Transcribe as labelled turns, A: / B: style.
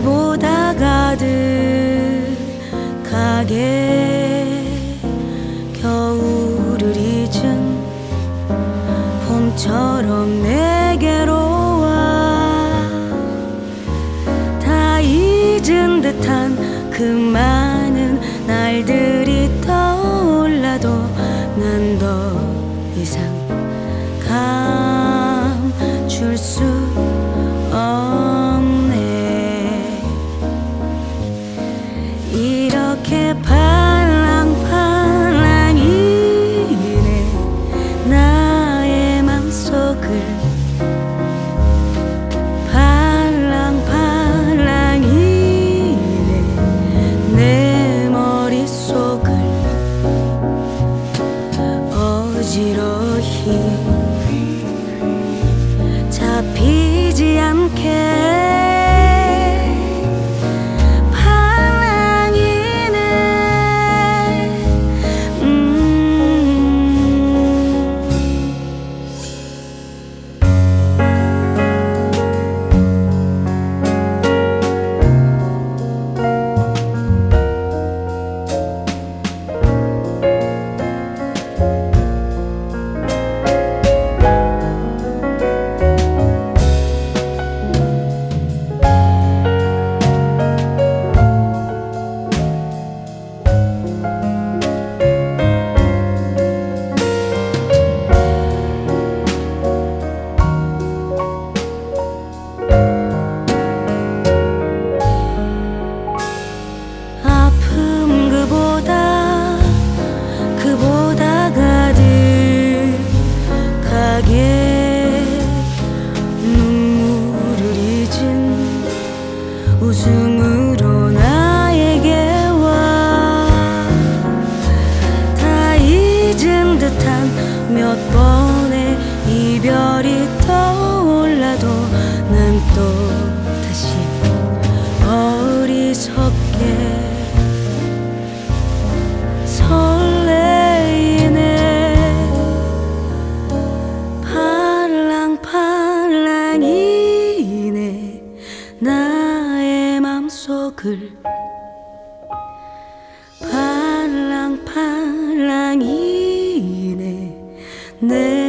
A: 그보다 가득하게 겨울을 잊은 봄처럼 내게로 와. 다 잊은 듯한 그 많은 날들이 떠올라도 난 더 이상 감출 수 없네. 이렇게 팔랑팔랑이네 나의 맘속을. 팔랑팔랑이네 내 머릿속을. 어지러이 잡히지 않게 그보다 가득하게 눈물을 잊은 웃음으로 나에게 와. 다 잊은 듯한 몇 번의 이별이 떠올라도 난 또다시 어리석게 설레이네. 팔랑팔랑이네 나의 맘속을. 팔랑팔랑이네 내